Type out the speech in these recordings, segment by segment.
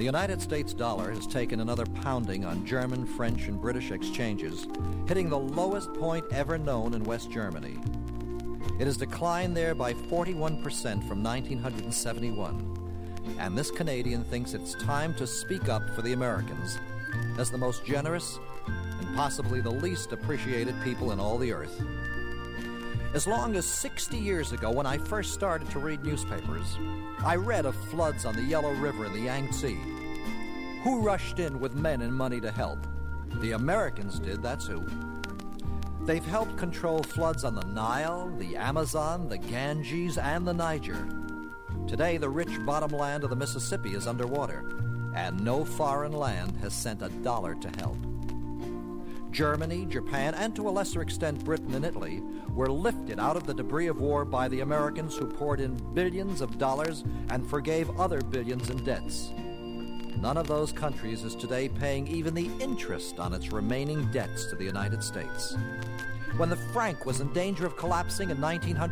The United States dollar has taken another pounding on German, French, and British exchanges, hitting the lowest point ever known in West Germany. It has declined there by 41% from 1971, and this Canadian thinks it's time to speak up for the Americans as the most generous and possibly the least appreciated people in all the earth. As long as 60 years ago, when I first started to read newspapers, I read of floods on the Yellow River and the Yangtze. Who rushed in with men and money to help? The Americans did, that's who. They've helped control floods on the Nile, the Amazon, the Ganges, and the Niger. Today, the rich bottomland of the Mississippi is underwater, and no foreign land has sent a dollar to help. Germany, Japan, and to a lesser extent Britain and Italy were lifted out of the debris of war by the Americans, who poured in billions of dollars and forgave other billions in debts. None of those countries is today paying even the interest on its remaining debts to the United States. When the franc was in danger of collapsing in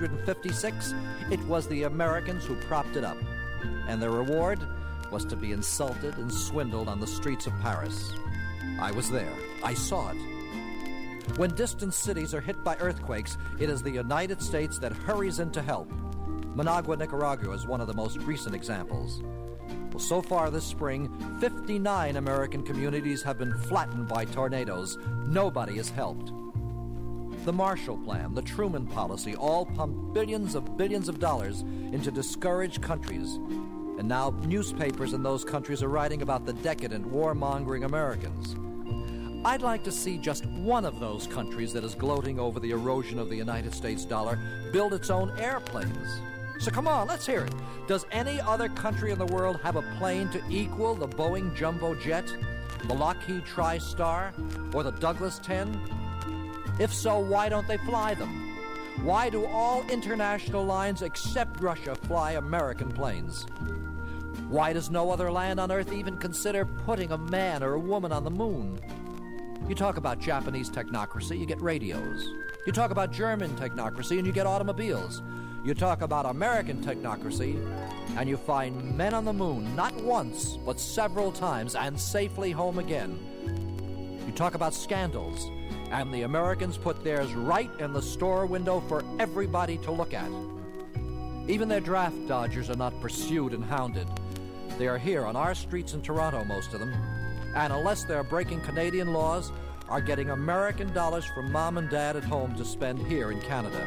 1956, it was the Americans who propped it up, and their reward was to be insulted and swindled on the streets of Paris. I was there. I saw it. When distant cities are hit by earthquakes, it is the United States that hurries in to help. Managua, Nicaragua is one of the most recent examples. Well, so far this spring, 59 American communities have been flattened by tornadoes. Nobody has helped. The Marshall Plan, the Truman Policy, all pumped billions of dollars into discouraged countries. And now newspapers in those countries are writing about the decadent, warmongering Americans. I'd like to see just one of those countries that is gloating over the erosion of the United States dollar build its own airplanes. So come on, let's hear it. Does any other country in the world have a plane to equal the Boeing Jumbo Jet, the Lockheed TriStar, or the Douglas 10? If so, why don't they fly them? Why do all international lines except Russia fly American planes? Why does no other land on Earth even consider putting a man or a woman on the moon? You talk about Japanese technocracy, you get radios. You talk about German technocracy, and you get automobiles. You talk about American technocracy, and you find men on the moon, not once, but several times, and safely home again. You talk about scandals, and the Americans put theirs right in the store window for everybody to look at. Even their draft dodgers are not pursued and hounded. They are here on our streets in Toronto, most of them, and unless they're breaking Canadian laws, are getting American dollars from mom and dad at home to spend here in Canada.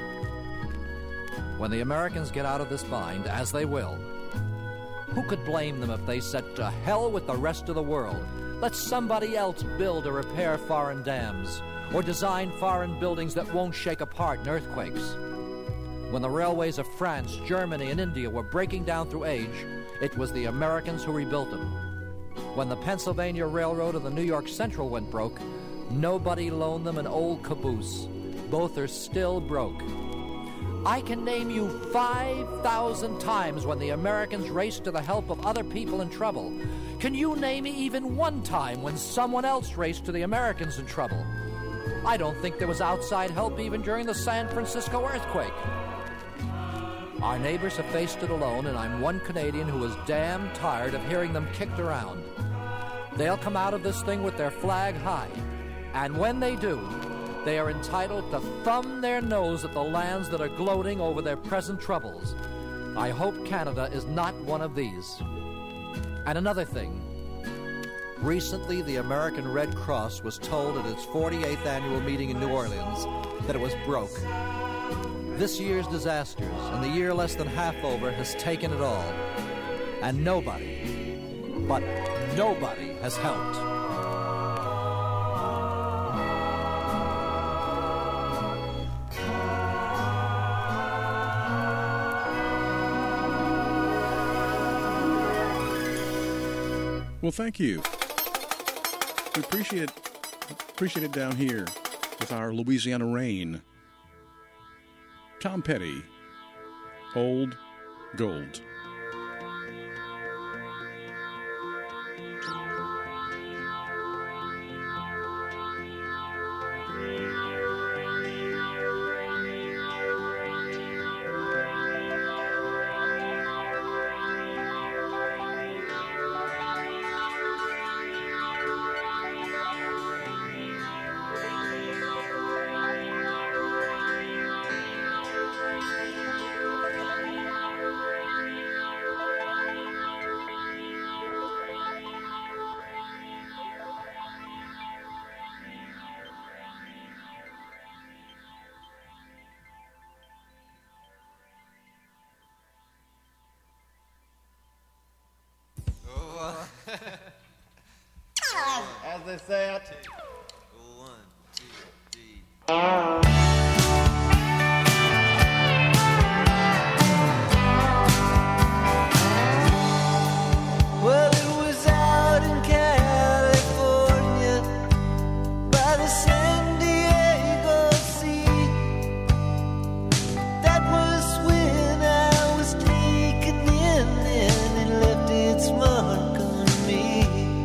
When the Americans get out of this bind, as they will, who could blame them if they said to hell with the rest of the world? Let somebody else build or repair foreign dams, or design foreign buildings that won't shake apart in earthquakes. When the railways of France, Germany, and India were breaking down through age, it was the Americans who rebuilt them. When the Pennsylvania Railroad and the New York Central went broke, nobody loaned them an old caboose. Both are still broke. I can name you 5,000 times when the Americans raced to the help of other people in trouble. Can you name me even one time when someone else raced to the Americans in trouble? I don't think there was outside help even during the San Francisco earthquake. Our neighbors have faced it alone, and I'm one Canadian who is damn tired of hearing them kicked around. They'll come out of this thing with their flag high, and when they do, they are entitled to thumb their nose at the lands that are gloating over their present troubles. I hope Canada is not one of these. And another thing. Recently, the American Red Cross was told at its 48th annual meeting in New Orleans that it was broke. This year's disasters, and the year less than half over, has taken it all. And nobody, but nobody, has helped. Well, thank you. We appreciate it down here with our Louisiana rain. Tom Petty, Old Gold. they say. I tell you. 1, 2, 3. Well, it was out in California by the San Diego Sea. That was when I was taken in and it left its mark on me.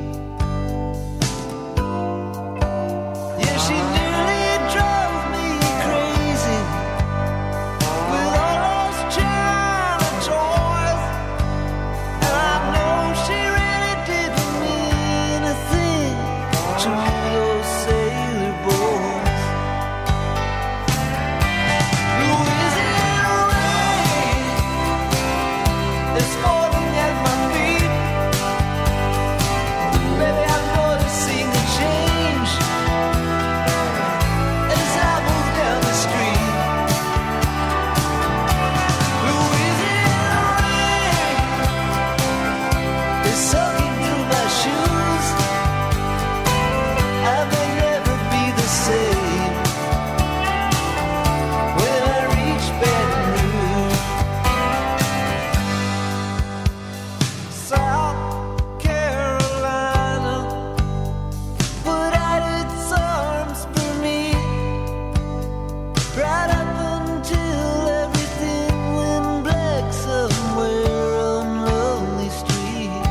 Yeah, she nearly drove me crazy with all those China toys. And I know she really didn't mean a thing to those sailor boys. Louisiana rain is falling at my feet. Baby, I'm noticing a change as I move down the street. Louisiana rain is soaking through my shoes. I may never be the same when I reach Baton Rouge. South Carolina put out its arms for me right up until everything went black somewhere on Lonely Street.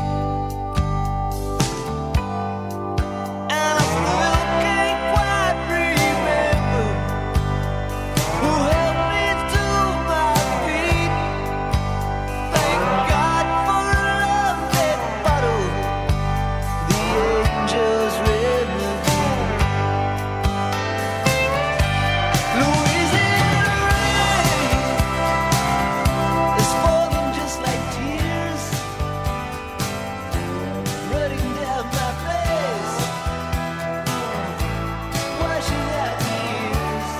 And I still can't quite remember who helped me to my feet. Thank God for a love that bottled the angel's remedy. Louisiana rain is falling just like tears, running down my face, washing out the years.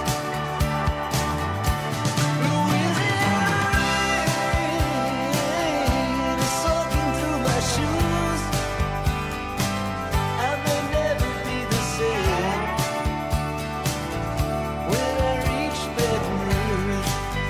Louisiana rain is soaking through my shoes. I may never be the same when I reach Baton Rouge.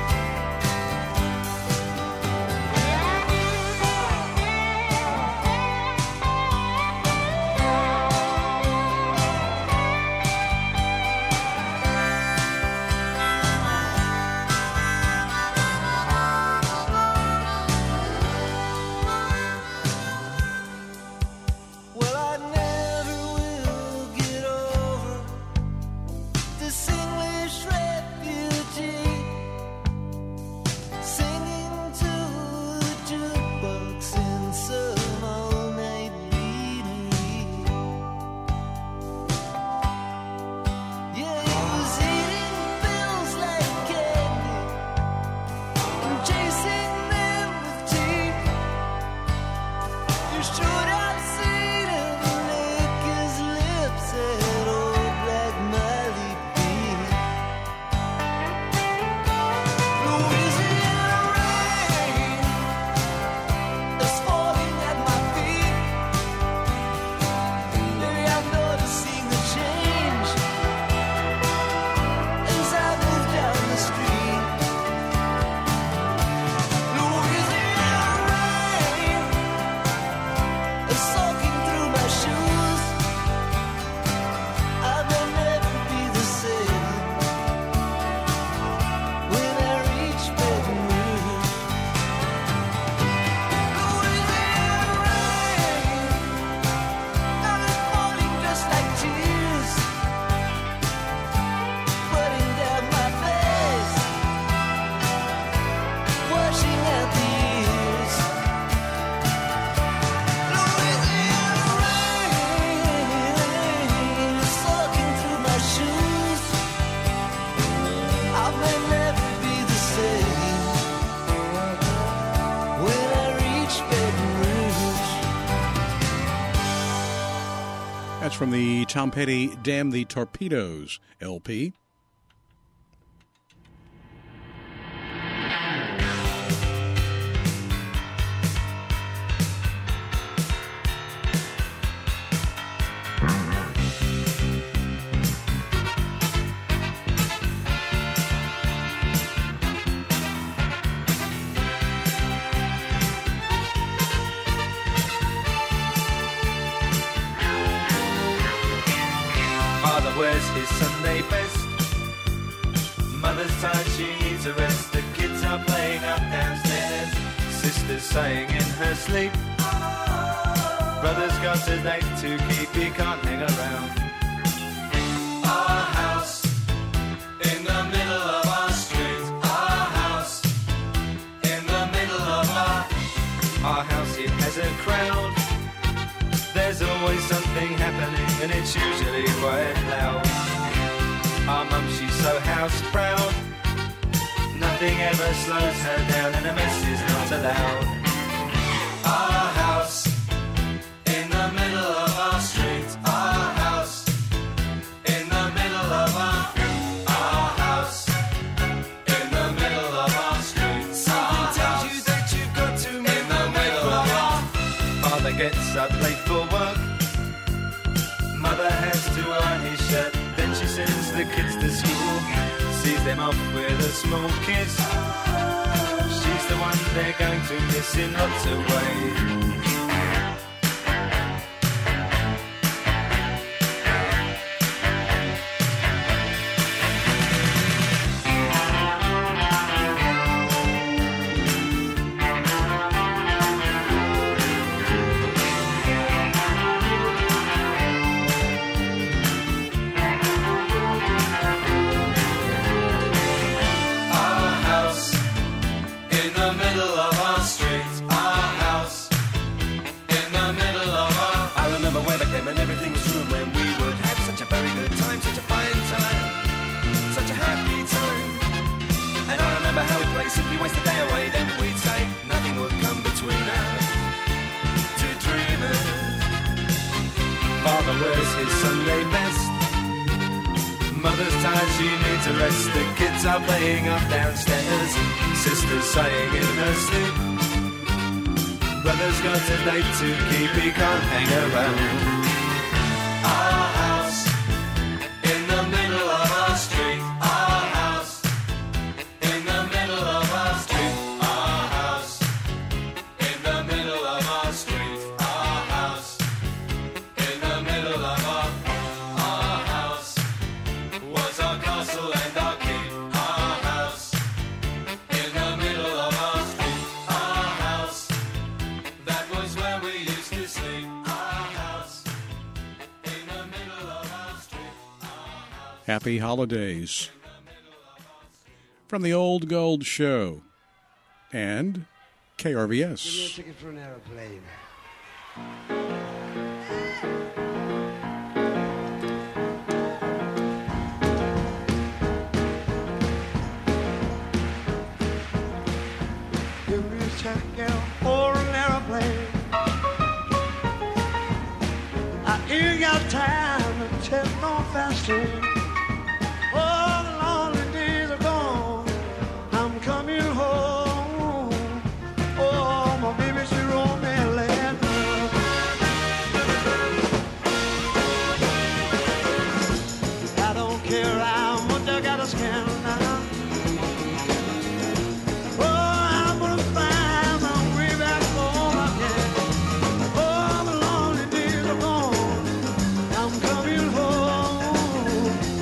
Well, I never will get over this English refugee singing to the jukebox in some all-night beanery. Yeah, he was eating pills like candy and chasing them with tea. You should have seen him lick his lips at old Black Miley B. Louisiana rain is falling at my feet. Baby, I'm noticing a change as I move down the street. Louisiana rain is soaking through my shoes. I may never be the same when I reach Baton Rouge. Louisiana rain, now it's falling just like tears, running down my face, washing out the years. Louisiana rain is soaking through my shoes. I may never be the same when I reach Baton Rouge. That's from the Tom Petty Damn the Torpedoes LP. wears his Sunday best. Mother's tired, she needs a rest. The kids are playing up downstairs. Sister's sighing in her sleep. Brother's got a date to keep, he can't hang around. Our house in the middle of our street. Our house in the middle of our house, it has a crowd. There's always something happening and it's usually quite loud. Our mum, she's so house proud. Nothing ever slows her down and a mess is not allowed. Our house in the middle of our street. Our house in the middle of our house in the middle of our street. Something tells you that you've got to move in the middle of our. Father gets up late for work. Mother has to iron his shirt. Then she sends the kids to school. Sees them off with a small kiss. She's the one they're going to miss in lots of ways. And everything was room when we would have such a very good time, such a fine time, such a happy time. And I remember how we'd play, simply waste the day away. Then we'd say nothing would come between us, two dreamers. Father wears his Sunday best. Mother's tired, she needs a rest. The kids are playing up downstairs. Sister's sighing in her sleep. Brother's got a date to keep, he can't hang around. Our house in the middle of our street. Our house in the middle of our street. Our house in the middle of our street. Our house in the middle of our house was our castle and our keep. Our house in the middle of our street. Our house, that was where we used to sleep. Our house in the middle of our street. Happy holidays from the Old Gold Show and KRVS. Give me a ticket for an aeroplane. Give me a ticket for an aeroplane. I ain't got time to take no faster. Oh, the lonely days are gone. I'm coming home. Oh, my baby, she wrote me a letter. I don't care how much I gotta spend now. Oh, I'm gonna find my way back home again. Oh, the lonely days are gone. I'm coming home.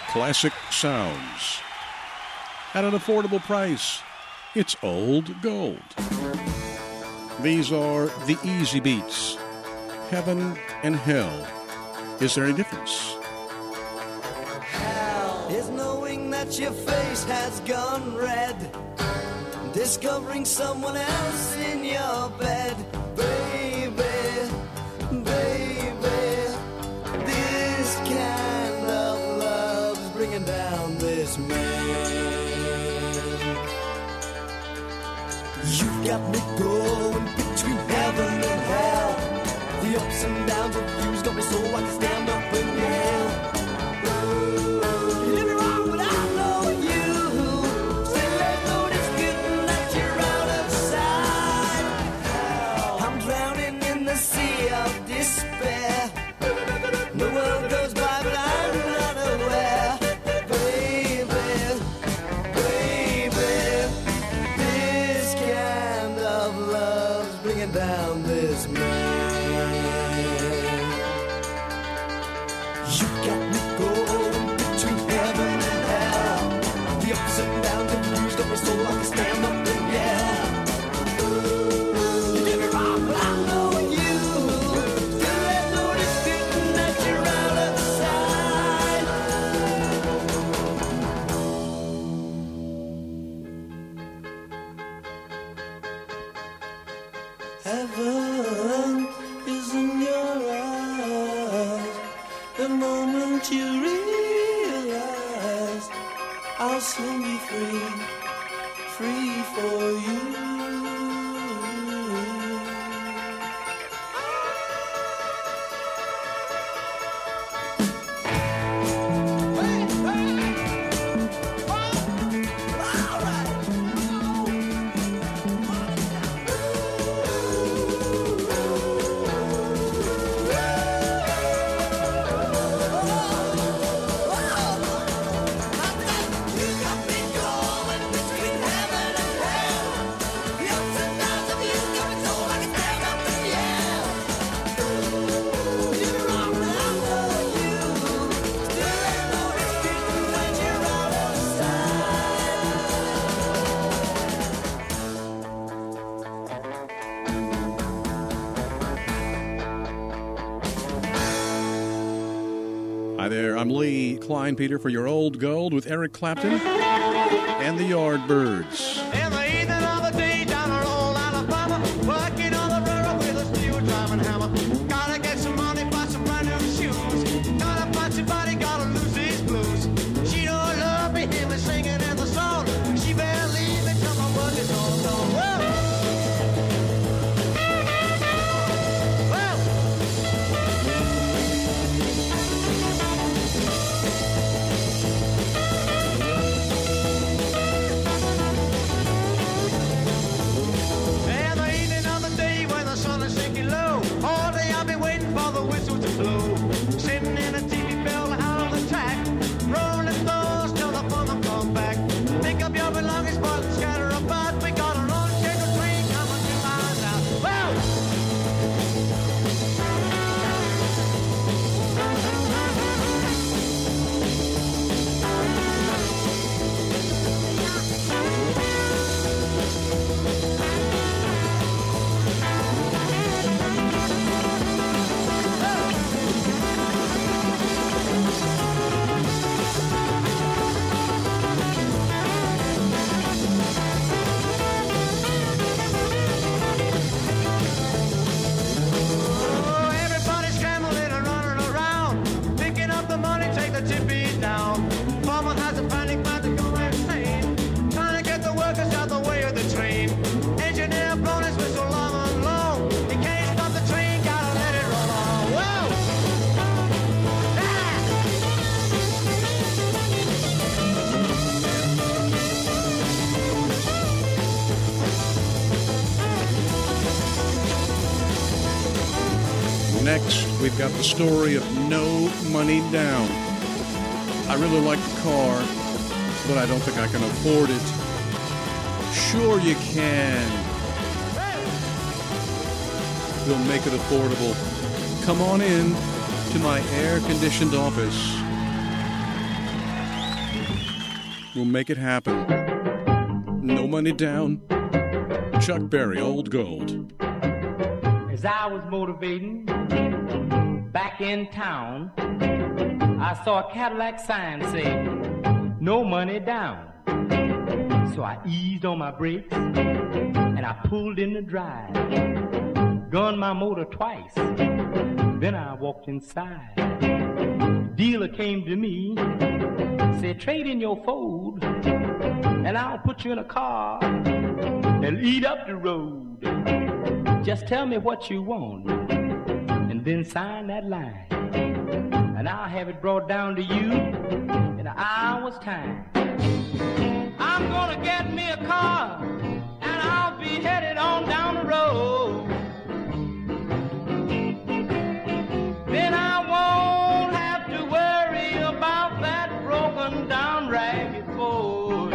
Classic sounds at an affordable price. It's old gold. These are the easy beats. Heaven and hell. Is there any difference? Hell is knowing that your face has gone red, discovering someone else in your bed. Baby, baby, this kind of love's bringing down this man. You've got me going between heaven and hell. The ups and downs of you's got me so I can stand up and yell. You did me wrong, but I know you. Still ain't no disputing that you're out of sight. I'm drowning in the sea of despair. The world goes by, but I'm not aware. Baby, baby, this kind of love's bringing down this man. You got me going between heaven and hell. The ups and downs of news got me so I can stand up and yell. You did me wrong, but I know you. Still ain't no disputing that you're out of sight. Heaven is in your eyes. The moment you realize I'll soon be free, free for you. Hi there, I'm Lee Klein-Peter for your Old Gold with Eric Clapton and the Yardbirds. In the evening of the day down in old Alabama, working on the railroad with a steel driving hammer. Gotta get some money, buy some brand new shoes. Gotta find somebody, gotta lose these blues. She don't love me, hear me singing in the song. She better leave me till my work is all done. Whoa! Whoa! And the evening of the day when the sun is sinking low, all day I've been waiting for the whistle to blow. Sitting in a TV bell out on the track, rolling those till the foreman come back. Pick up your belongings, but scatter about. We got a long scheduled train coming to mine now. Whoa! Oh, everybody's scrambling and running around, picking up the money, take the chippy down. Foreman has a panic, about to go insane, trying to get the workers out the way of the train. Engineer blowing his whistle long and long. He can't stop the train, gotta let it roll on. Whoa! Ah! Next, we've got the story of No Money Down. I really like the car, but I don't think I can afford it. Sure you can. We'll make it affordable. Come on in to my air-conditioned office. will make it happen. No money down. Chuck Berry, Old Gold. As I was motivating back in town, I saw a Cadillac sign say, no money down. So I eased on my brakes and I pulled in the drive. Gunned my motor twice. Then I walked inside. The dealer came to me, said, trade in your Ford and I'll put you in a car and lead up the road. Just tell me what you want and then sign that line. And I'll have it brought down to you in an hour's time. I'm gonna get me a car and I'll be headed on down the road. Then I won't have to worry about that broken down ragged Ford.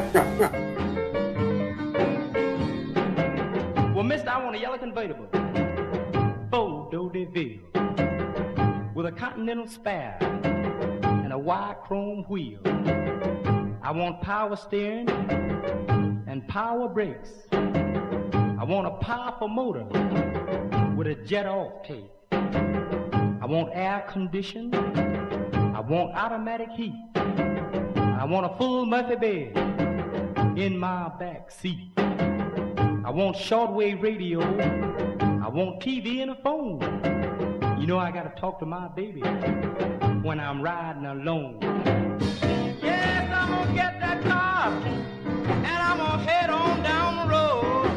Well, mister, I want a yellow convertible, Ford DeVille, with a Continental spare and a wide chrome wheel. I want power steering and power brakes. I want a powerful motor with a jet off tape. I want air conditioning. I want automatic heat. I want a full Murphy bed in my back seat. I want shortwave radio. I want TV and a phone. You know I gotta talk to my baby when I'm riding alone. Yes, I'm gonna get that car and I'm gonna head on down the road.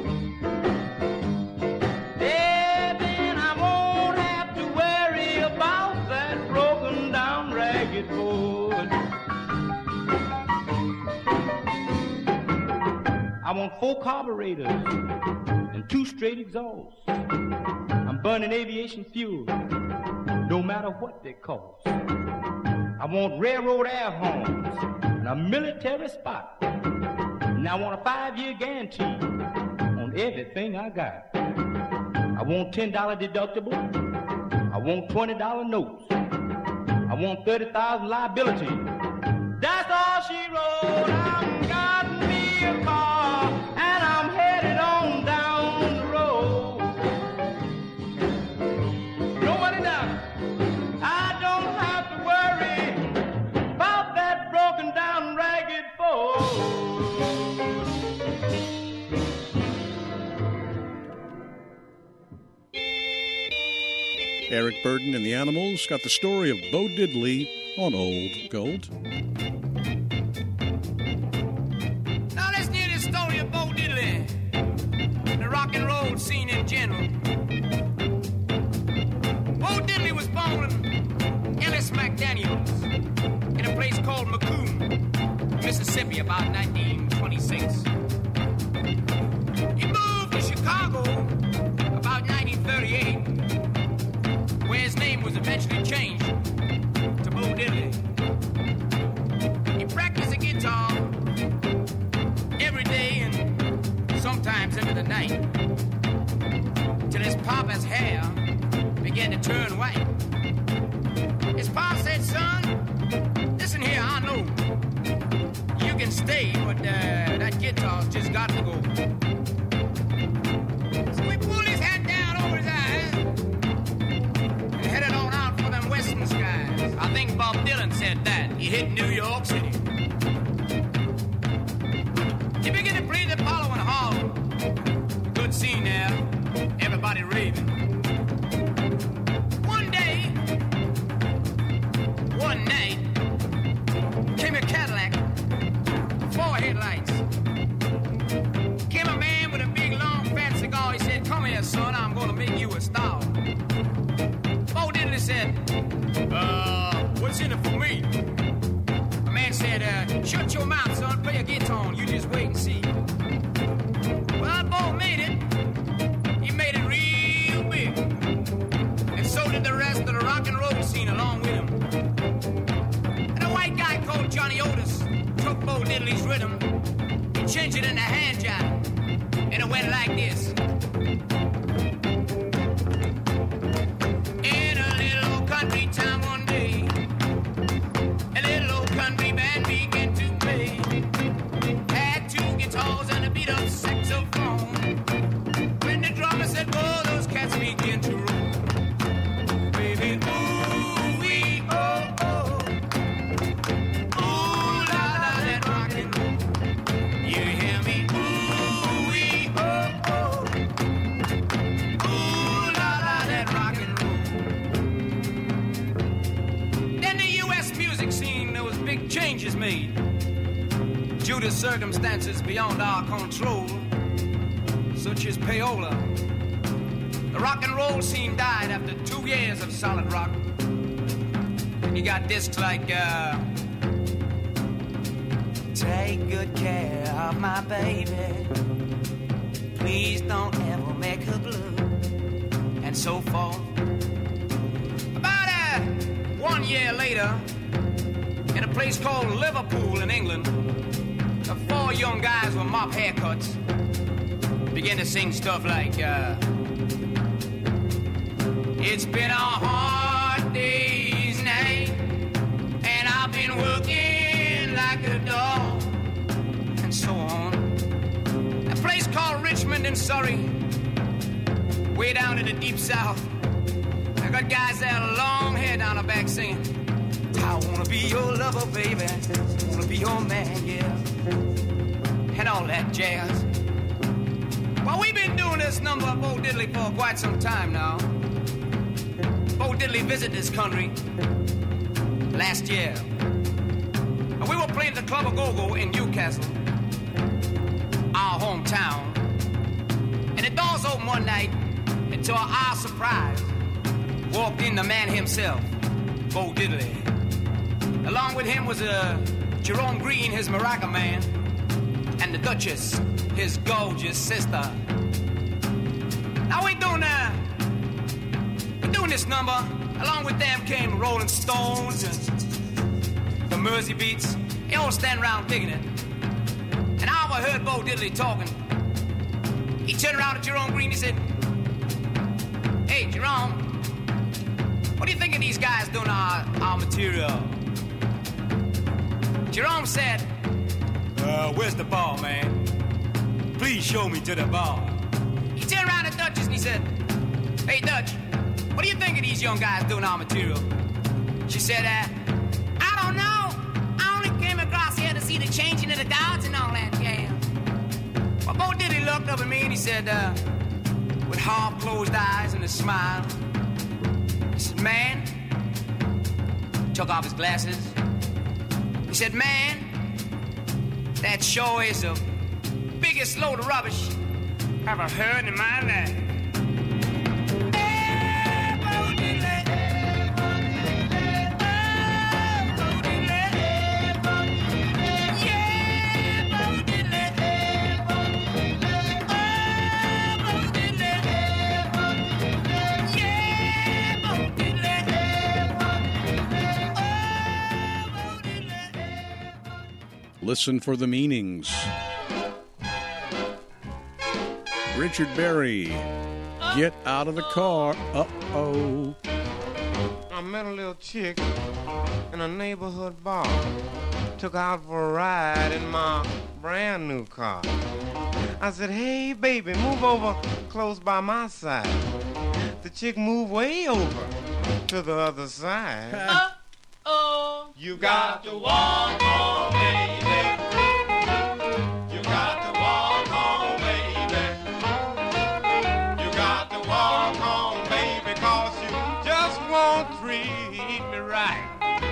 Yeah, then I won't have to worry about that broken down ragged Ford. I want 4 carburetors and 2 straight exhausts. I'm burning aviation fuel, no matter what they cost. I want railroad air horns and a military spot. And I want a 5-year guarantee on everything I got. I want $10 deductible. I want $20 notes. I want 30,000 liability. That's all she wrote. I'm got me a car and I'm headed on down the road. No money down. I don't have to worry about that broken down ragged Ford. Eric Burden and the Animals got the story of Bo Diddley on Old Gold. Now let's hear the story of Bo Diddley, the rock and roll scene in general. Bo Diddley was born in Ellis McDaniels in a place called Macomb, Mississippi, about 1926. He moved to Chicago about 1938, where his name was eventually changed to Bo Diddley. He practiced the guitar every day and sometimes into the night, till his papa's hair began to turn white. His pa said, son, listen here, I know you can stay, but that guitar's just got to go. So he pulled his hat down over his eyes and headed on out for them western skies. I think Bob Dylan said that. He hit New York City. He began to play the Apollo in Harlem. Good scene there. Everybody raving. One night, came a Cadillac, 4 headlights. Came a man with a big, long, fat cigar. He said, come here, son, I'm gonna make you a star. Bo Diddley said, what's in it for me? The man said, shut your mouth, son, play a guitar, you just wait and see. Well, Bo made it. He made it real big. And so did the rest of the rock and roll scene along with him. And a white guy called Johnny Otis took Bo Diddley's rhythm and changed it into hand jive. And it went like this. In a little old country town one day, a little old country band began to play. made due to circumstances beyond our control, such as payola. The rock and roll scene died after 2 years of solid rock. And you got discs like, take good care of my baby, please don't ever make her blue, and so forth. About 1 year later, in a place called Liverpool in England, the 4 young guys with mop haircuts began to sing stuff like, it's been a hard day's night, and I've been working like a dog, and so on. A place called Richmond in Surrey, way down in the deep south. I got guys that have long hair down the back singing, I wanna be your lover, baby, I wanna be your man, yeah, and all that jazz. Well, we've been doing this number of Bo Diddley for quite some time now. Bo Diddley visited this country last year, and we were playing at the Club of Go-Go in Newcastle, our hometown. And the doors opened one night, and to our surprise, walked in the man himself, Bo Diddley. Along with him was Jerome Green, his maraca man, and the Duchess, his gorgeous sister. Now we're doing this number. Along with them came Rolling Stones and the Mersey Beats. They all stand around digging it. And I overheard Bo Diddley talking. He turned around to Jerome Green. He said, "Hey, Jerome, what do you think of these guys doing our material?" Jerome said, "Where's the bar, man? Please show me to the bar." He turned around to Duchess and he said, "Hey, Dutch, what do you think of these young guys doing our material?" She said, "I don't know. I only came across here to see the changing of the guards and all that, yeah." Well, Bo Diddley looked up at me and he said, with half-closed eyes and a smile, he said, "Man," took off his glasses. He said, "Man, that sure is the biggest load of rubbish I've ever heard in my life." Listen for the meanings. Richard Berry, Get Out of the Car. Uh-oh. I met a little chick in a neighborhood bar. Took her out for a ride in my brand new car. I said, "Hey, baby, move over close by my side." The chick moved way over to the other side. Uh-oh. You got to walk home, baby. You got to walk home, baby. You got to walk home, baby, 'cause you just won't treat me right.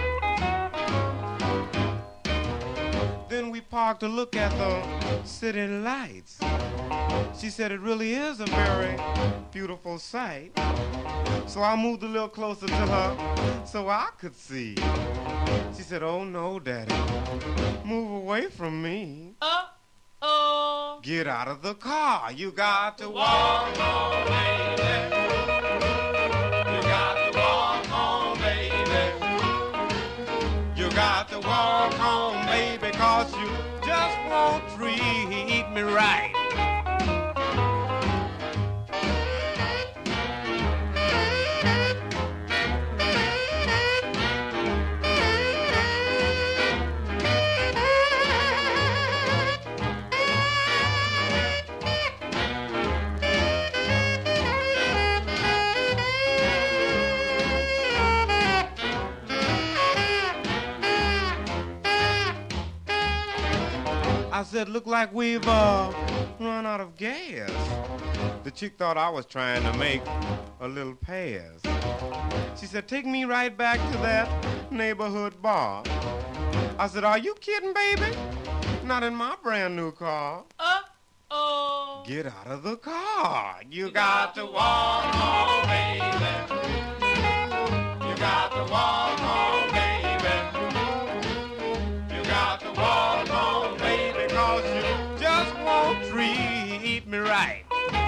Then we parked to look at the city lights. She said it really is a very beautiful sight. So I moved a little closer to her so I could see. She said, "Oh no, Daddy, move away from me. Uh-oh. Get out of the car. You got to walk home, baby. You got to walk home, baby. You got to walk home, baby, 'cause you just won't treat me right." I said, "Look like we've run out of gas." The chick thought I was trying to make a little pass. She said, "Take me right back to that neighborhood bar." I said, are you kidding, baby? Not in my brand new car. Uh-oh. Get out of the car. You got to walk home, baby. You got to walk home, baby. You got to walk home, baby, 'cause you just won't treat me right.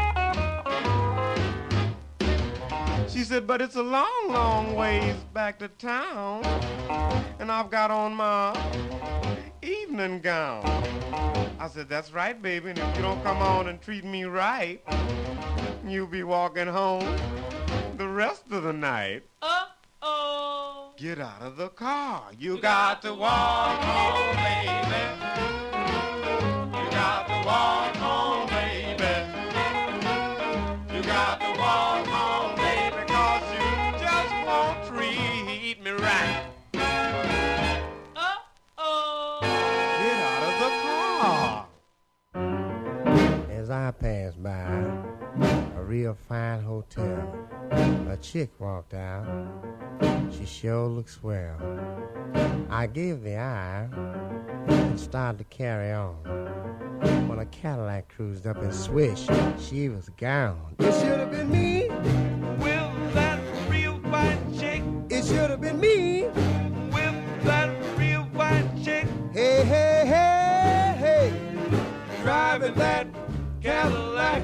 She said, but it's a long, long ways back to town, and I've got on my evening gown. I said, that's right, baby, and if you don't come on and treat me right, you'll be walking home the rest of the night. Uh-oh. Get out of the car. You got to walk home, baby. You got to walk home, baby. You got to walk home, baby, 'cause you just won't treat me right. Uh-oh. Get out of the car. As I passed by a real fine hotel, a chick walked out. She sure looked swell. I gave the eye and started to carry on, when a Cadillac cruised up and swish, she was gone. It should have been me. With that real fine chick. It should have been me. With that real fine chick. Hey, hey, hey, hey, Driving that Cadillac.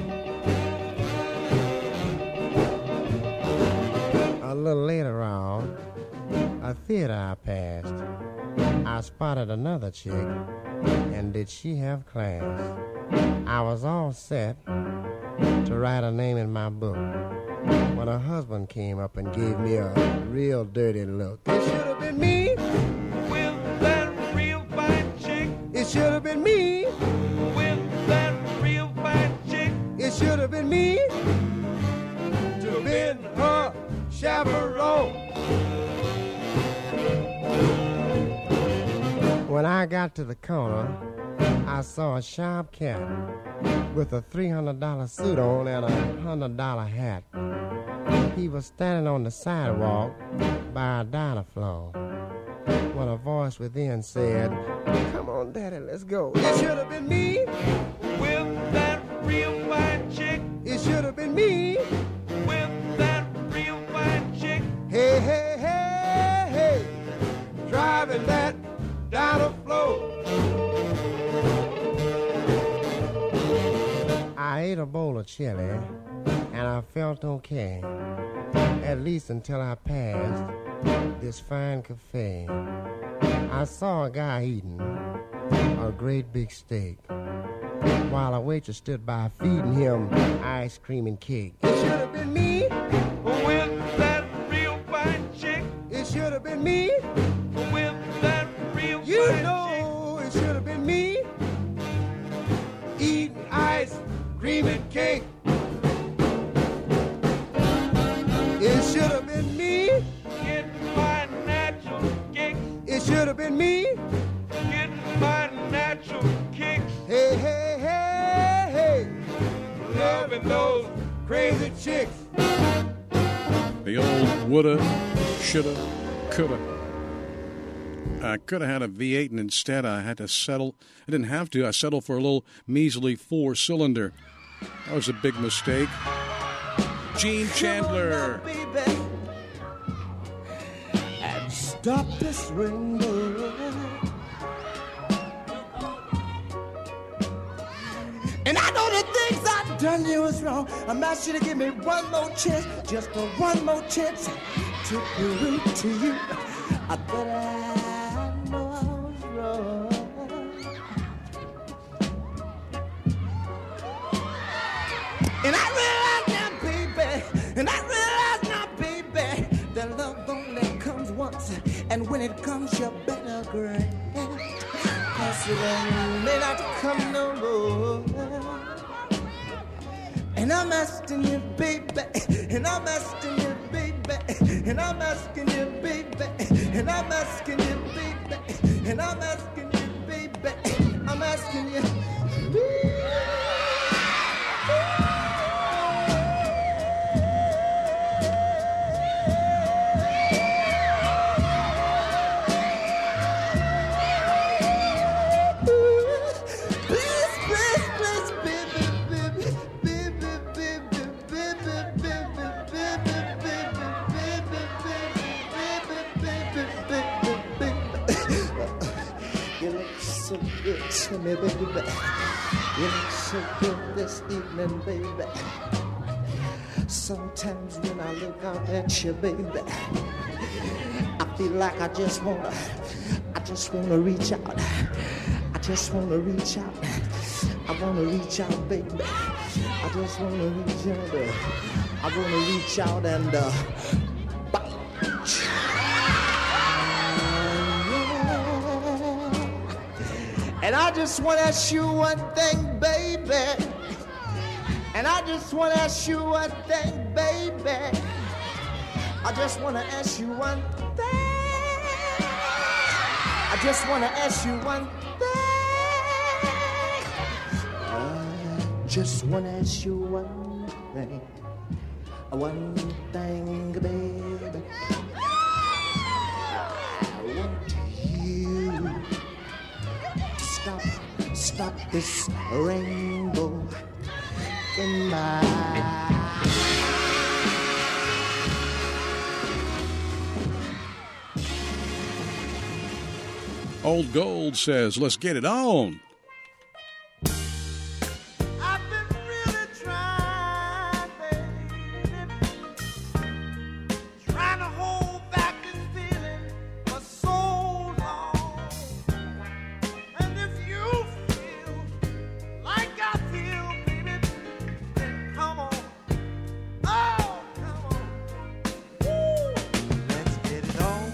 A little later on, a theater I passed, I spotted another chick, and did she have class? I was all set to write her name in my book when her husband came up and gave me a real dirty look. It should have been me. With that real fine chick. It should have been me. With that real fine chick. It should have been me to have been her chaperone. When I got to the corner, I saw a sharp cat with a $300 suit on and a $100 hat. He was standing on the sidewalk by a diner floor when a voice within said, "Come on, Daddy, let's go." It should have been me. With that real fine chick. It should have been me. With that real fine chick. Hey, hey, hey, hey, driving that diner floor. I ate a bowl of chili, and I felt okay, at least until I passed this fine cafe. I saw a guy eating a great big steak, while a waitress stood by feeding him ice cream and cake. It should have been me. With that real fine chick. It should have been me. With that real You fine know it should have been me. Eating ice cream and cake. It should have been me. chick. Getting my natural kicks. It should have been me. Getting my natural kicks. Hey, hey, hey, hey, loving those crazy chicks. The old woulda, shoulda, coulda. I could have had a V8, and instead I had to settle. I didn't have to. I settled for a little measly 4-cylinder. That was a big mistake. Gene Chandler. Baby, and stop this rainbow. And I know the things I've done you was wrong. I'm asking you to give me one more chance, just a one more chance to prove to you that I know I was wrong. And I realize now, baby, and I realize now, baby, that love only comes once, and when it comes, you better grant. 'Cause it may not come no more. And I'm asking you, baby, and I'm asking you, baby, and I'm asking you, baby, and I'm asking you, baby, and I'm asking you, baby, I'm asking you. to me, baby. You look so good this evening, baby. Sometimes when I look out at you, baby, I feel like I just wanna reach out. I just wanna reach out. I wanna reach out, baby. I just wanna reach out. I wanna reach out and and I just wanna ask you one thing, baby. And I just wanna ask you one thing, baby. I just wanna ask you one thing. I just wanna ask you one thing. I just wanna ask you one thing. One thing, baby. I want you to stop this rainbow in my Old Gold says, let's get it on. I've been really trying, baby, trying to hold back this feeling for so long. And if you feel like I feel, baby, then come on. Oh, come on. Woo. Let's get it on.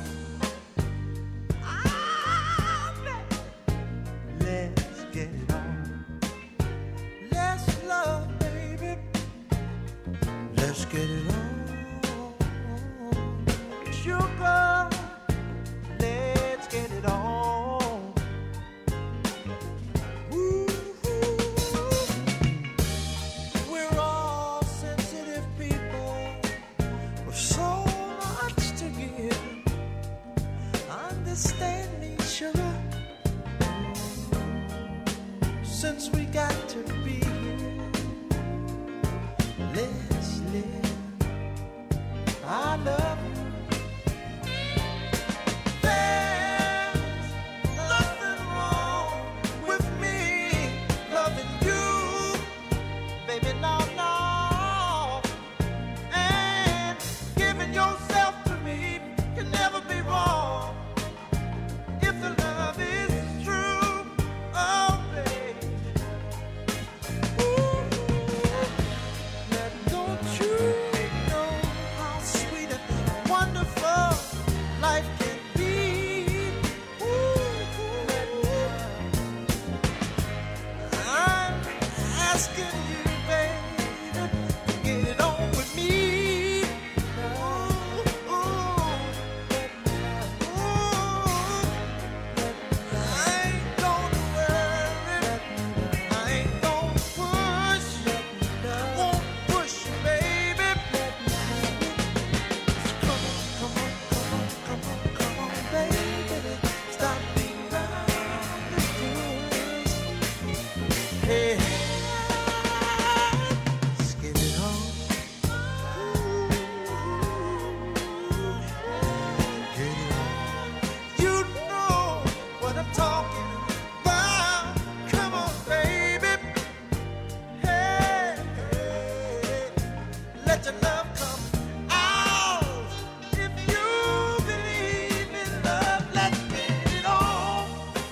Let's get it on. Let's love, baby. Let's get it on. Sugar, let's get it on. Ooh, we're all sensitive people with so much to give. Understand me, sugar. Since we got to be here, let's live. I love you. There's nothing wrong with me loving you, baby, no, no. And giving yourself to me can never be wrong if the love is true. Oh, baby. Don't you know how sweet and wonderful life can be? I'm asking you, baby, to get it on with me. I ain't gonna worry. I ain't gonna push. Won't push you, baby. Come on, baby. Stop being around the bush. Hey, let's get it on. Get it on. You know what I'm talking about. Come on, baby. Hey, let your love come out. If you believe in love, let's get it on.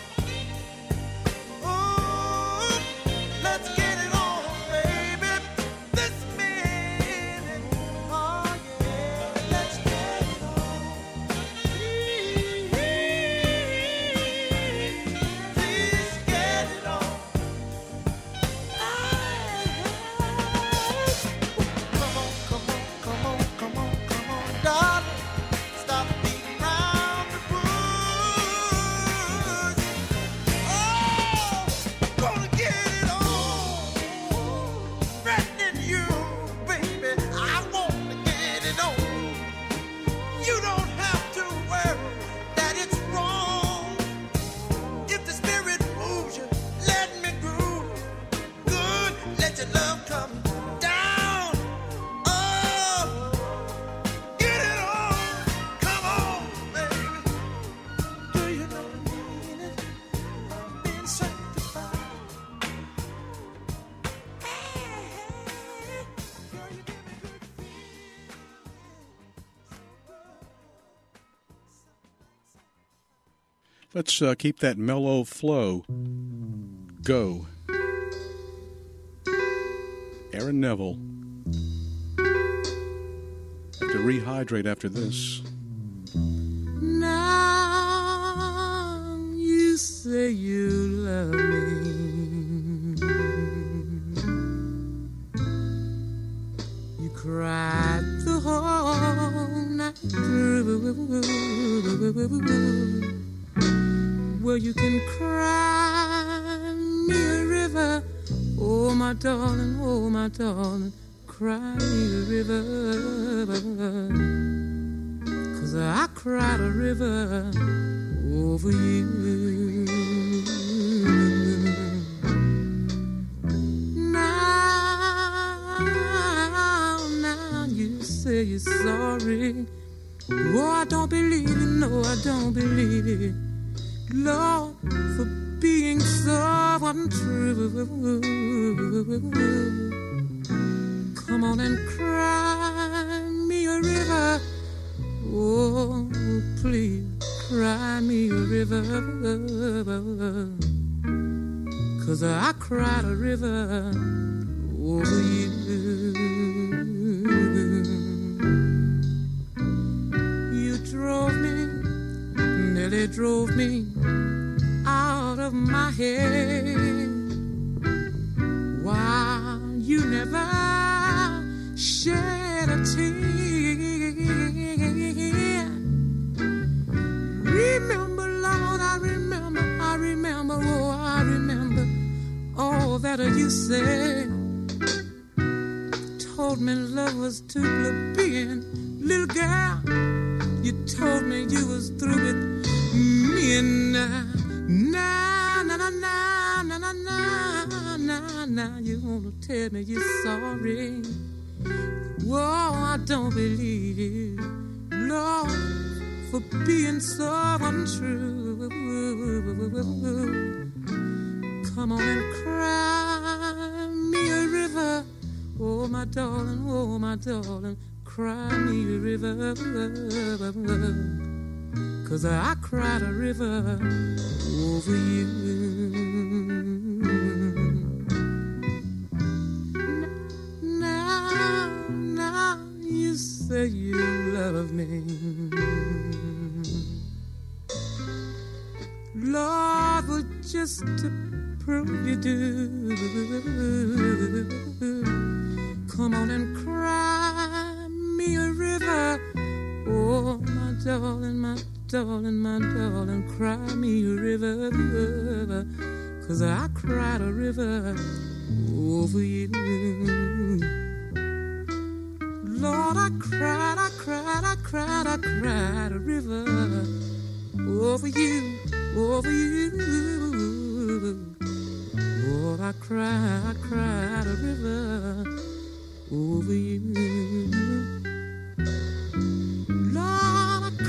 Ooh, let's get it on, baby. This minute, oh yeah, let's get it on. Please get it on. Come on, Let's keep that mellow flow. Go. Aaron Neville. Have to rehydrate after this. Now you say you love me. You cried the whole night through. Well, you can cry me a river. Oh, my darling, cry me a river. 'Cause I cried a river over you. Now you say you're sorry. Oh, I don't believe it, no, I don't believe it. Lord, for being so untrue. Come on and cry me a river. Oh, please cry me a river. 'Cause I cried a river over you. You drove me, nearly drove me out of my head. While you never shed a tear. Remember, Lord, I remember, oh, I remember all that you said. Told me love was too plebeian. Little girl, you told me you was through with me, and now you wanna tell me you're sorry. Whoa, I don't believe you, Lord, for being so untrue. Come on and cry me a river. Oh, my darling, cry me a river. 'Cause I cried a river over you. Now you say you love me. Lord, well, just to prove you do, come on and cry me a river. Oh, my darling, cry me a river. 'Cause I cried a river over you. Lord, I cried a river over you. Lord, I cried a river over you. Lord, I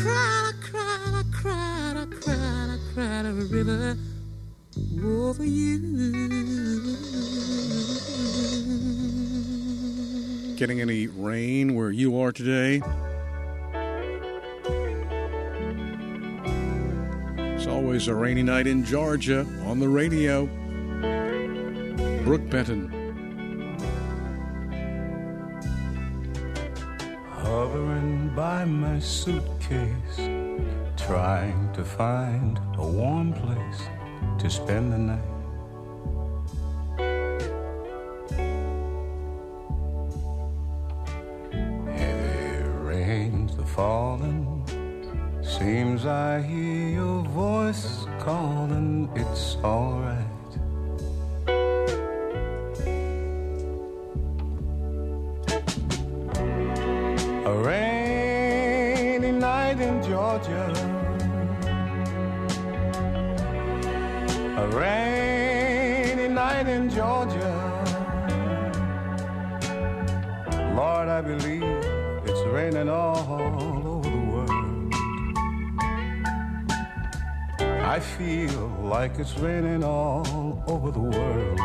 cried a river over you. Getting any rain where you are today? It's always a rainy night in Georgia on the radio. Brooke Benton. Hovering by my suitcase, trying to find a warm place to spend the night. Heavy rains are falling, seems I hear your voice calling, it's alright. A rainy night in Georgia, a rainy night in Georgia. Lord, I believe it's raining all over the world. I feel like it's raining all over the world.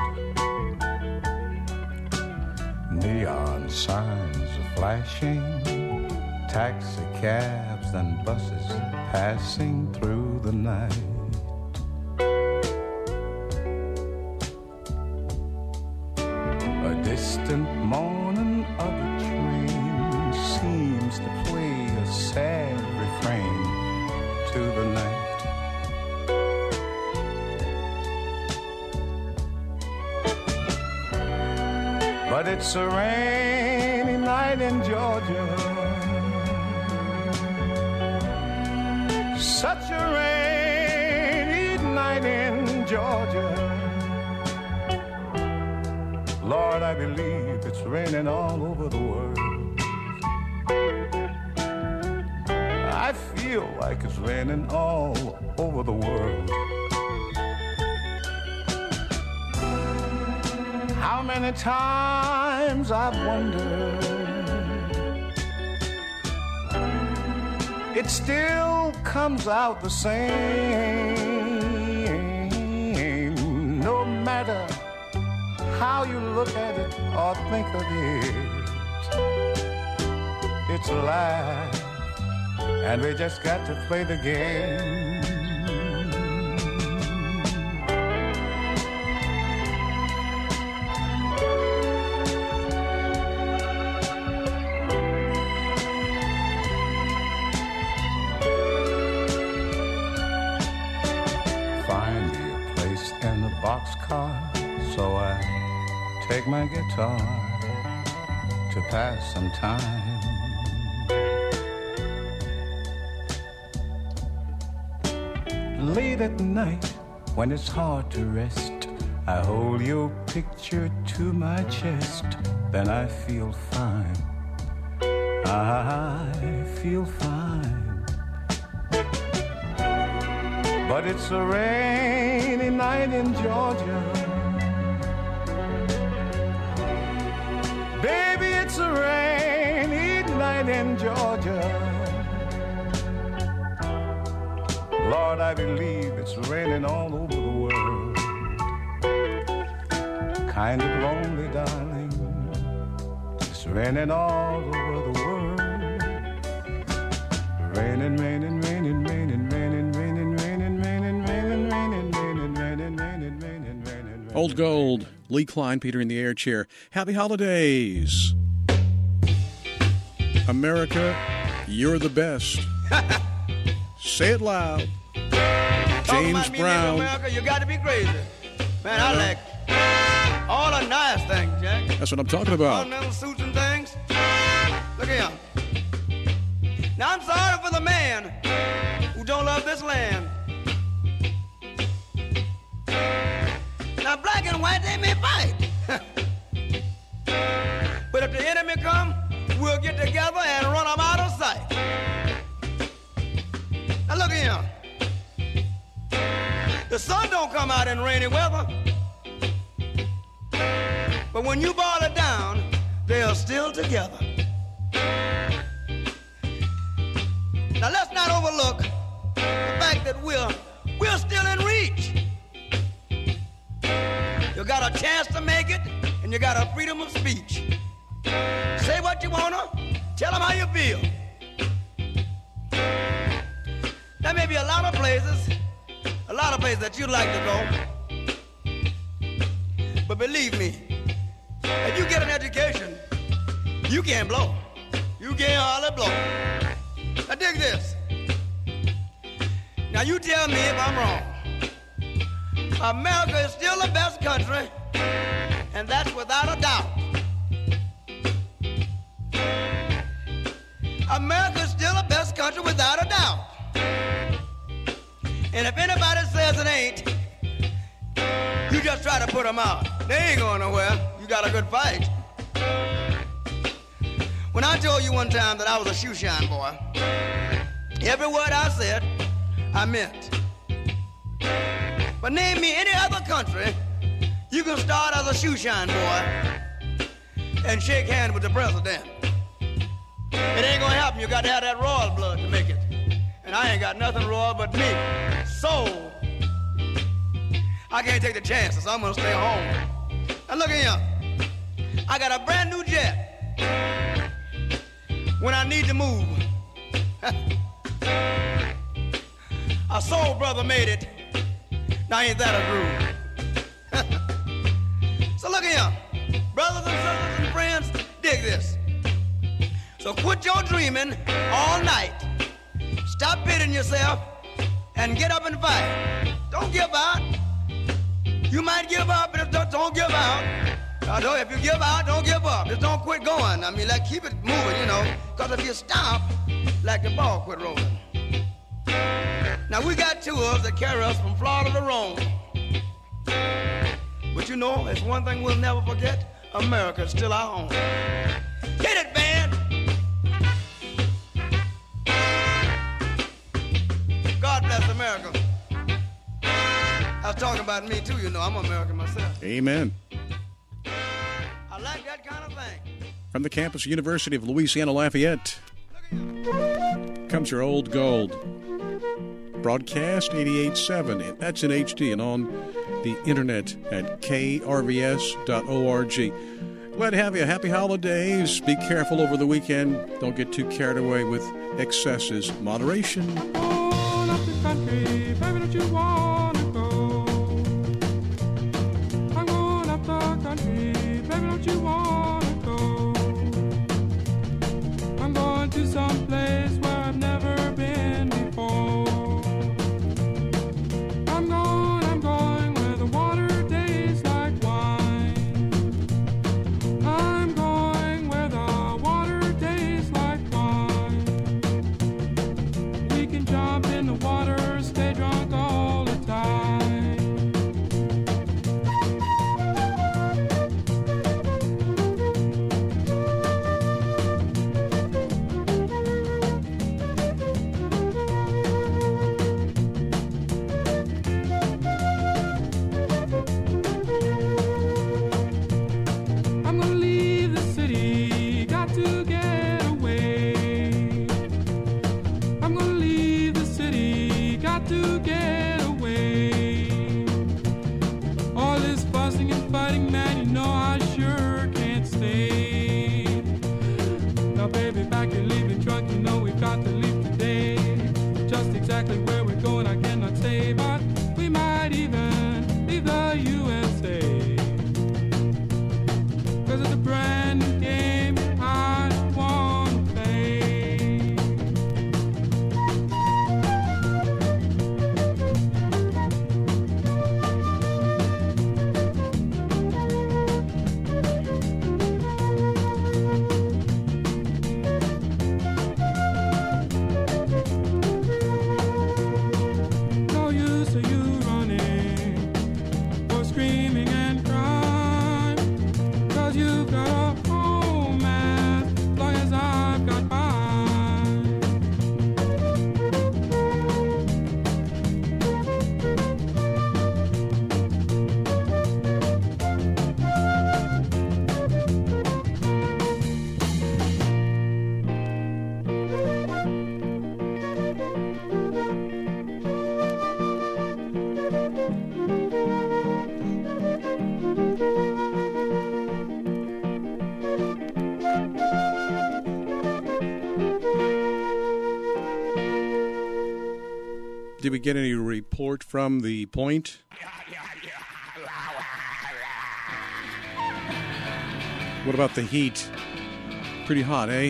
Neon signs are flashing, taxi cabs and buses passing through the night. it's a rainy night in Georgia. Such a rainy night in Georgia. Lord, I believe it's raining all over the world. I feel like it's raining all over the world. How many times I've wondered, it still comes out the same. No matter how you look at it or think of it, it's a lie, and we just got to play the game. Boxcar, so I take my guitar to pass some time. Late at night, when it's hard to rest, I hold your picture to my chest. Then I feel fine. I feel fine. But it's a rainy night in Georgia. Baby, it's a rainy night in Georgia. Lord, I believe it's raining all over the world. Kind of lonely, darling. It's raining all over the world. Raining, raining, raining, raining, raining, raining, raining, raining, raining, raining, raining, raining, raining, raining, raining. Old Gold, Lee Klein, Peter in the Air Chair. Happy holidays. America, you're the best. Say it loud. James Brown. America, you got to be crazy. Man, I like all the nice things, Jack. That's what I'm talking about. Ornamental suits and things. Look here. Now, I'm sorry for the man who don't love this land. Now, black and white, they may fight. But if the enemy come, we'll get together and run them out of sight. Now, look here. The sun don't come out in rainy weather. But when you boil it down, they are still together. Now let's not overlook the fact that we're still in reach. You got a chance to make it, and you got a freedom of speech. Say what you wanna, tell them how you feel. There may be a lot of places that you'd like to go. But believe me, if you get an education, you can't blow. You can't hardly blow. Now dig this. Now you tell me if I'm wrong. America is still the best country, and that's without a doubt. America is still the best country without a doubt. And if anybody says it ain't, you just try to put them out. They ain't going nowhere. You got a good fight. When I told you one time that I was a shoe shine boy, every word I said, I meant. But name me any other country you can start as a shoe shine boy and shake hands with the president. It ain't gonna happen. You got to have that royal blood to make it. And I ain't got nothing royal but me. So, I can't take the chances, so I'm gonna stay home. Now look here. I got a brand new jet. When I need to move. A soul brother made it. Now ain't that a groove? So look here. Brothers and sisters and friends, dig this. So quit your dreaming all night. Stop pitying yourself and get up and fight. Don't give out. You might give up, but don't give out. Although if you give out, don't give up. Just don't quit going. I mean, like, keep it moving, you know. Because if you stop, like the ball quit rolling. Now, we got tours that carry us from Florida to Rome. But you know, it's one thing we'll never forget. America's still our home. Hit it, band! God bless America. I was talking about me, too, you know. I'm American myself. Amen. I like that kind of thing. From the campus University of Louisiana Lafayette comes your Old Gold. Broadcast 88.7. That's in HD and on the internet at krvs.org. Glad to have you. Happy holidays. Be careful over the weekend. Don't get too carried away with excesses. Moderation. Going up the country, baby, don't you wanna go? I'm going up the country, baby, don't you wanna go? I'm going to some place where I've never been before. I'm going where the water tastes like wine. I'm going where the water tastes like wine. We can jump in the water, stay drunk all the time. I'm gonna leave the city, got to get away. I'm gonna leave the city, got to get away. All this fussing and fighting, man, you know I sure can't stay. Now, baby, back you're leaving drunk, you know we've got to leave today. Just exactly where we're going, I cannot say, but we might even leave the USA. 'Cause it's a brand new game I wanna play. No use of you running or screaming and crying, 'cause you've got a home as long as I've got mine. Did we get any report from the point? What about the heat? Pretty hot, eh?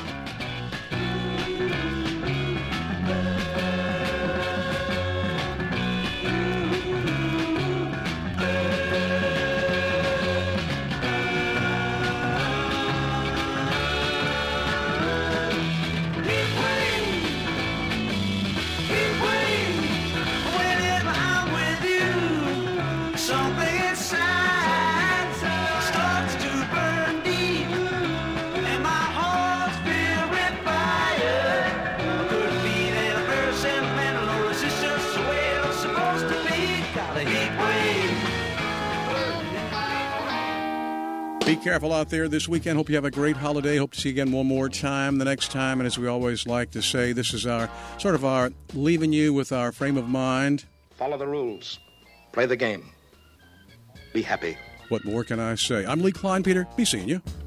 Whenever I'm with you, something inside starts to burn deep, and my heart's filled with fire. Couldn't be that very sentimental, no resistance, the way it was supposed to be. Got a heat wave. Be careful out there this weekend. Hope you have a great holiday. Hope to see you again one more time the next time. And as we always like to say, this is our sort of our leaving you with our frame of mind. Follow the rules. Play the game. Be happy. What more can I say? I'm Lee Klein, Peter. Be seeing you.